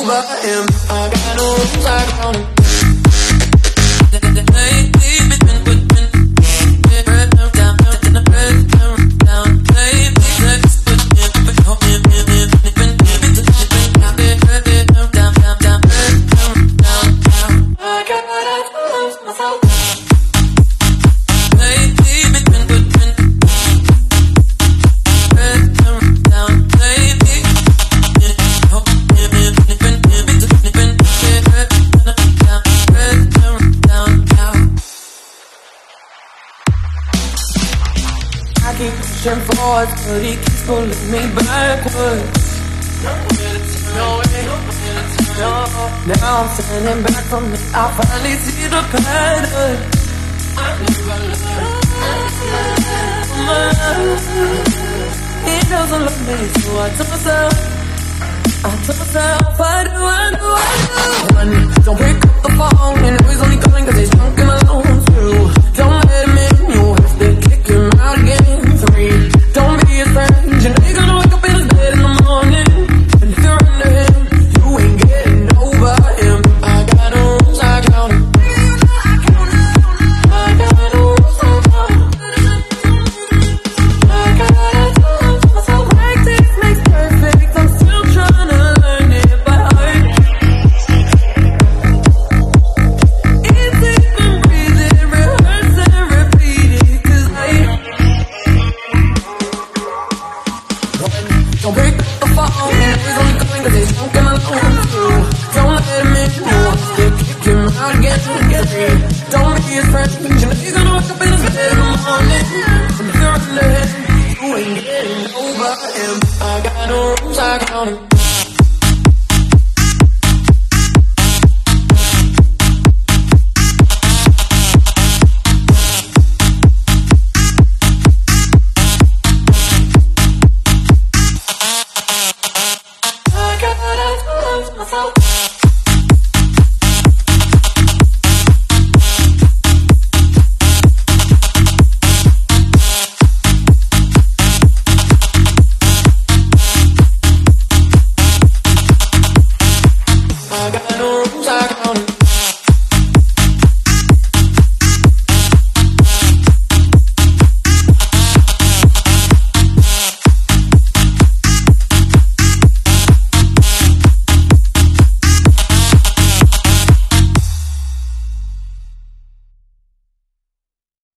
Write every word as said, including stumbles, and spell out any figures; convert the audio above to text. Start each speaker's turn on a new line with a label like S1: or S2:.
S1: over him. I got no rules, I count him. I keep pushing forward, but he keeps pulling me backwards. Now I'm standing back from it, I finally see the pattern. He doesn't love me, so I tell myself, I tell myself, I do, I do, I do. Run, don't pick up the phone, you know he's only calling cause he's drunk in my lungs too. Don't let him in, you have to kick him out again. Three, don't be his friend, you know you're gonna wake up in his bed in the morning. And if you're under him, you ain't getting over him. I got no rules, I count him. I got no rules, I count him. I gotta tell myself practice makes perfect. I'm still trying to learn it by heart. It's even breathing, rehearse and repeat it. Cause I don't break up the phone, you know he's only calling cause he's drunk in my lungs too. Don't let him in, you have to kick him out again. Three, don't be his friend, you know you're gonna wake up in his bed in the morning. And if you're under him, you ain't getting over him. I got no rules, I count him.